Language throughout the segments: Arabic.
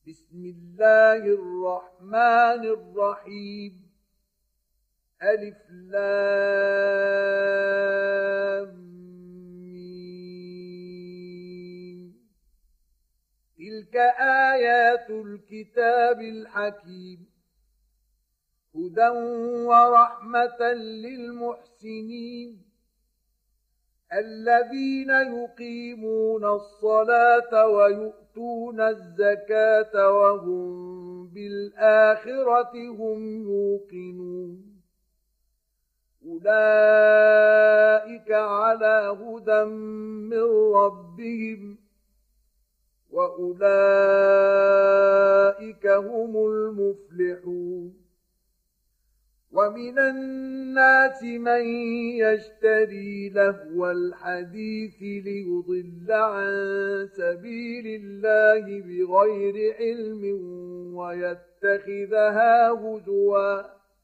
بسم الله الرحمن الرحيم. ألف لام ميم. تلك آيات الكتاب الحكيم، هدى ورحمة للمحسنين الذين يقيمون الصلاة ويؤتون الزكاة وهم بالآخرة هم يوقنون. أولئك على هدى من ربهم وأولئك هم المفلحون. ومن الناس من يشتري لهو الحديث ليضل عن سبيل الله بغير علم ويتخذها هزوا،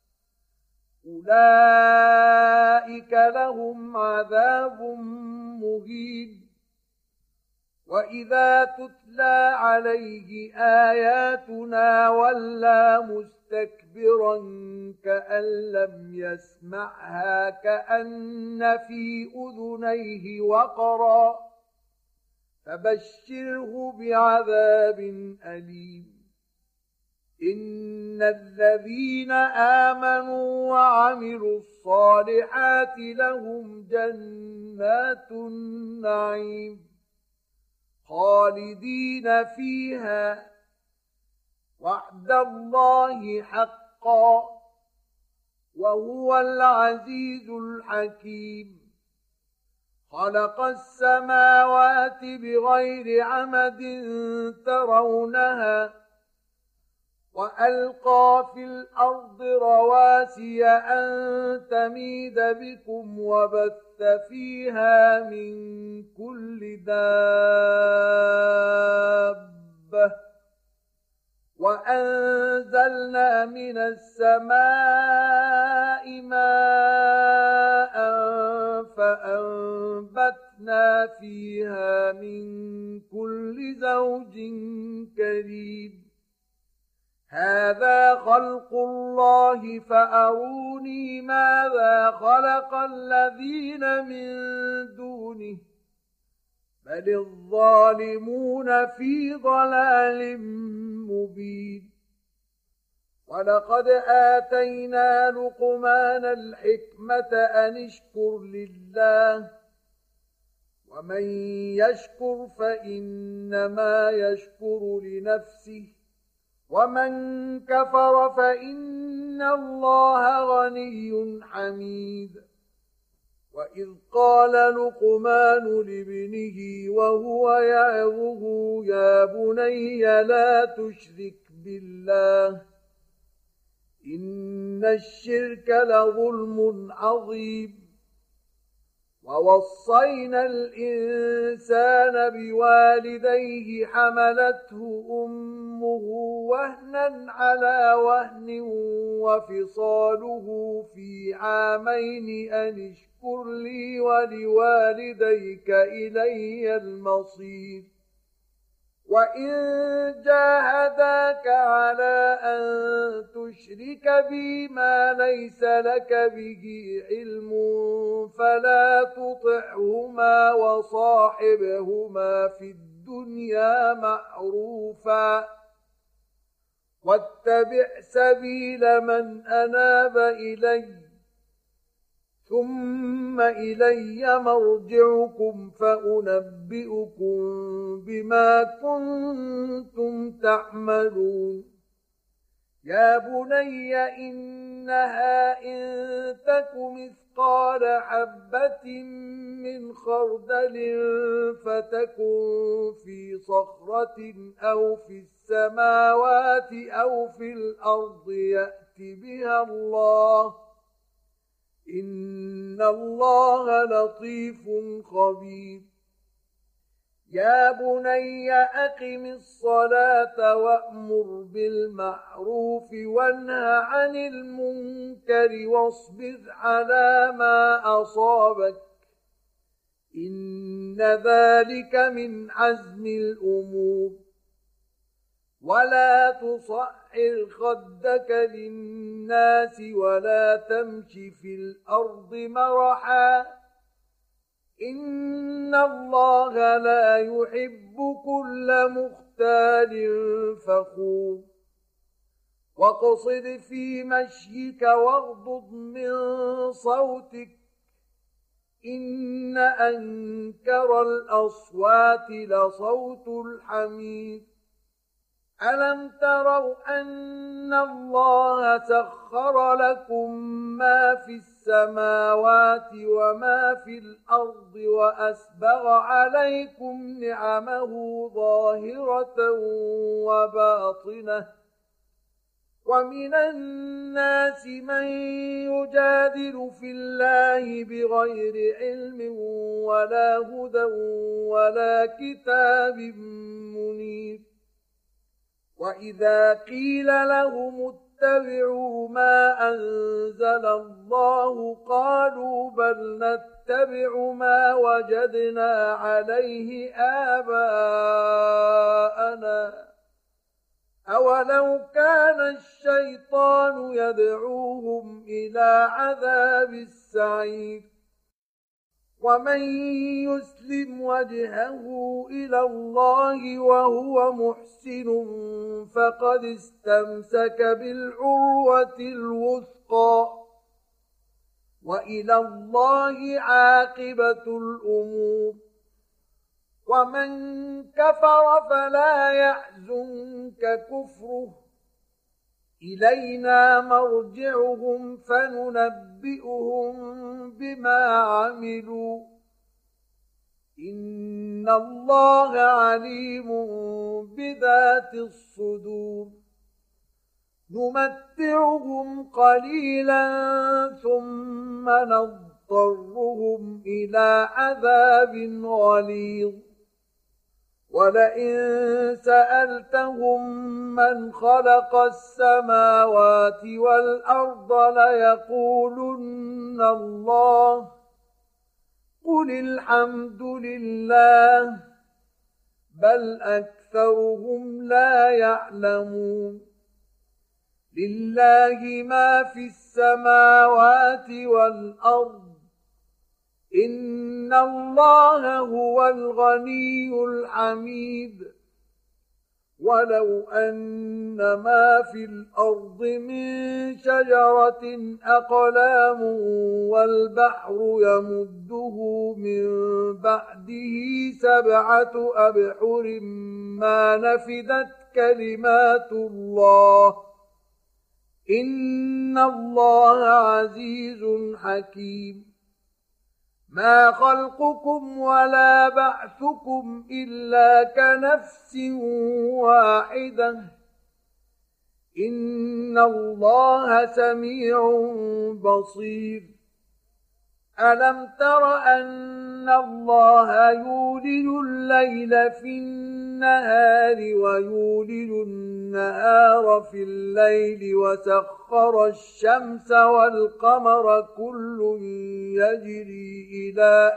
أولئك لهم عذاب مهين. وإذا تتلى عليه آياتنا ولى مستكبرا كأن لم يسمعها كأن في أذنيه وقرا، فبشره بعذاب أليم. إن الذين آمنوا وعملوا الصالحات لهم جنات النعيم خالدين فيها، وعد الله حقا، وهو العزيز الحكيم. خلق السماوات بغير عمد ترونها، وألقى في الأرض رواسي أن تميد بكم وبث فيها من كل دابة، وأنزلنا من السماء ماء فأنبتنا فيها من كل زوج كريم. هذا خلق الله فأروني ماذا خلق الذين من دونه، بل الظالمون في ضلال مبين. ولقد آتينا لقمان الحكمة أن اشكر لله، ومن يشكر فإنما يشكر لنفسه، ومن كفر فإن الله غني حميد. وإذ قال لقمان لابنه وهو يعظه يا بني لا تشرك بالله إن الشرك لظلم عظيم. ووصينا الإنسان بوالديه حملته أمه وهنا على وهن وفصاله في عامين أن اشكر لي ولوالديك إلي المصير. وإن جاهداك على أن تشرك بي ما ليس لك به علم فلا تطعهما وصاحبهما في الدنيا معروفا، واتبع سبيل من أناب إلي، ثم إلي مرجعكم فأنبئكم بما كنتم تعملون. يا بني إنها إن تك مثقال حبة من خردل فتكن في صخرة أو في السماوات أو في الأرض يأت بها الله، إن الله لطيف خبير. يا بني أقم الصلاة وأمر بالمعروف وانه عن المنكر واصبر على ما أصابك، إن ذلك من عزم الأمور. ولا تصعر خدك للناس ولا تمش في الأرض مرحا إن الله لا يحب كل مختال فخور واقصد في مشيك واغضض من صوتك إن أنكر الأصوات لصوت الحمير ألم تروا أن الله سخر لكم ما في السماوات وما في الأرض وأسبغ عليكم نعمه ظاهرة وباطنة ومن الناس من يجادل في الله بغير علم ولا هدى ولا كتاب منير وإذا قيل لهم اتبعوا ما أنزل الله قالوا بل نتبع ما وجدنا عليه آباءنا أولو كان الشيطان يدعوهم إلى عذاب السعير ومن يسلم وجهه إلى الله وهو محسن فقد استمسك بالعروة الوثقى وإلى الله عاقبة الأمور ومن كفر فلا يحزنك كفره إلينا مرجعهم فننبئهم بما عملوا إن الله عليم بذات الصدور نمتعهم قليلا ثم نضطرهم إلى عذاب غليظ ولئن سألتهم من خلق السماوات والأرض ليقولن الله قل الحمد لله بل أكثرهم لا يعلمون لله ما في السماوات والأرض إن الله هو الغني الحميد ولو أن ما في الأرض من شجرة أقلام والبحر يمده من بعده 7 أبحر ما نفدت كلمات الله إن الله عزيز حكيم ما خلقكم ولا بعثكم إلا كنفس واحدة إن الله سميع بصير ألم تر أن الله يولج الليل في النهار ويولج النهار في الليل وسخر الشمس والقمر كل يجري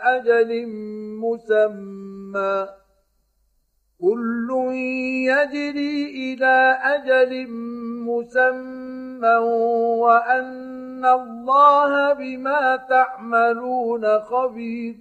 إلى أجل مسمى وأن الله بما تعملون خبير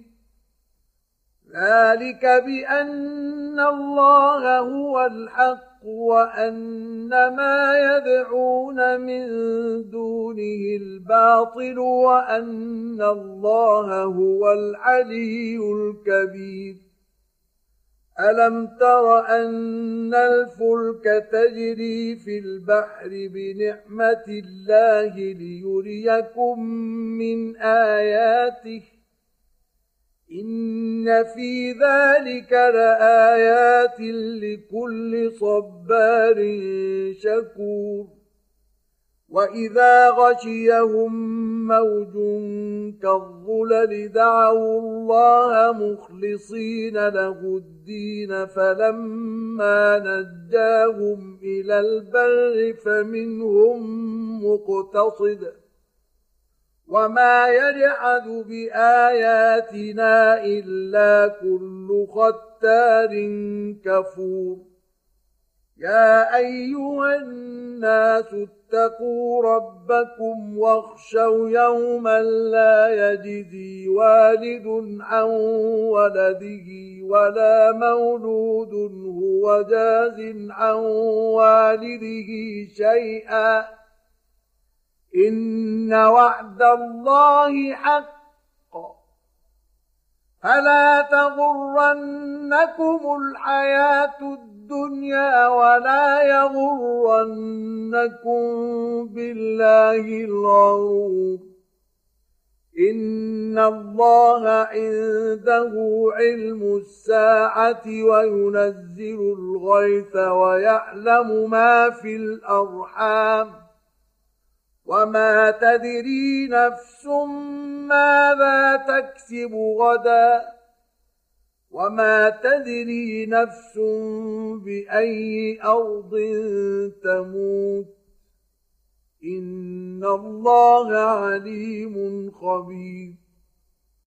ذلك بأن الله هو الحق وأن ما يدعون من دونه الباطل وأن الله هو العلي الكبير ألم تر أن الفلك تجري في البحر بنعمة الله ليريكم من آياته إن في ذلك لآيات لكل صبار شكور وإذا غشيهم موج كالظلل دعوا الله مخلصين له الدين فلما نجاهم إلى البر فمنهم مقتصد وما يجحد بآياتنا إلا كل ختار كفور يا أيها الناس اتقوا ربكم واخشوا يوما لا يجزي والد عن ولده ولا مولود هو جاز عن والده شيئا إن وعد الله حق فلا تغرنكم الحياة الدنيا ولا يغرنكم بالله الغرور إن الله عنده علم الساعة وينزل الغيث ويعلم ما في الأرحام وما تدري نفس ماذا تكسب غدا وما تدري نفس بأي أرض تموت إن الله عليم خبير